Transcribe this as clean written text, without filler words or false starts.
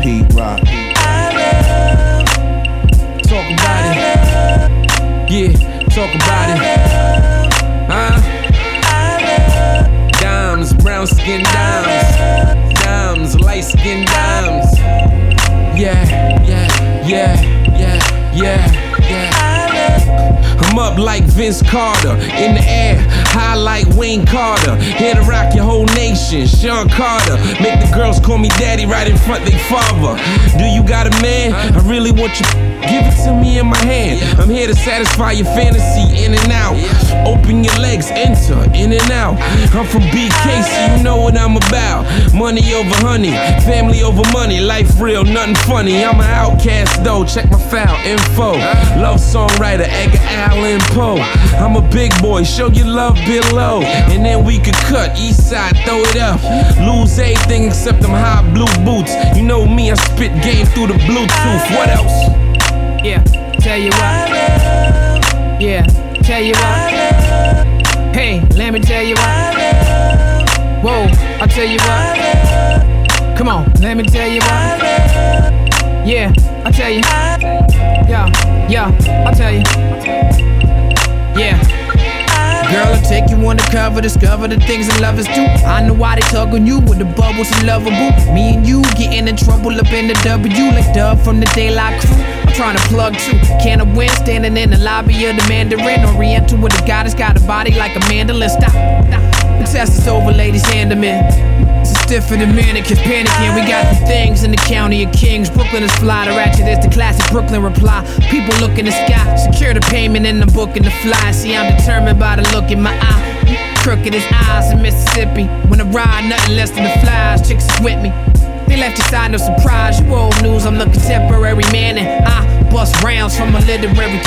Pete Rock. Talk about it. Yeah, talk about it. Dimes, brown skin dimes. Dimes, light skin dimes. Yeah. I'm up like Vince Carter, in the air, high like Wayne Carter. Here to rock your whole nation, Sean Carter. Make the girls call me daddy right in front they father. Do you got a man? I really want you. Give it to me in my hand. I'm here to satisfy your fantasy, in and out. Open your legs, enter, in and out. I'm from BK, so you know what I'm about. Money over honey, family over money. Life real, nothing funny. I'm an outcast though, check my file info. Love songwriter, Edgar Allan Poe. I'm a big boy, show your love below. And then we could cut, east side, throw it up. Lose everything except them high blue boots. You know me, I spit game through the Bluetooth. What else? Yeah, tell you what. Yeah, tell you what. Hey, let me tell you what. Whoa, I'll tell you what. Come on, let me tell you what. Yeah, I'll tell you. Yeah, I'll tell you. Yeah. Girl, I'll take you undercover, discover the things that lovers do. I know why they tug on you with the bubbles and lovable. Me and you getting in trouble up in the W like Dub from the Daylight Crew. I'm trying to plug too. Can of wind standing in the lobby of the Mandarin. Oriental with a goddess, got a body like a mandolin. Stop. The test is over, ladies, hand them in. It's stiffer than mannequins panicking. We got the things in the county of Kings. Brooklyn is fly, the ratchet is the classic Brooklyn reply. People look in the sky, secure the payment and I'm booking the fly. See, I'm determined by the look in my eye. Crooked as eyes in Mississippi. When I ride, nothing less than the flies. Chicks is with me. They left your side, no surprise. You old news, I'm the contemporary man. And I bust rounds from a literary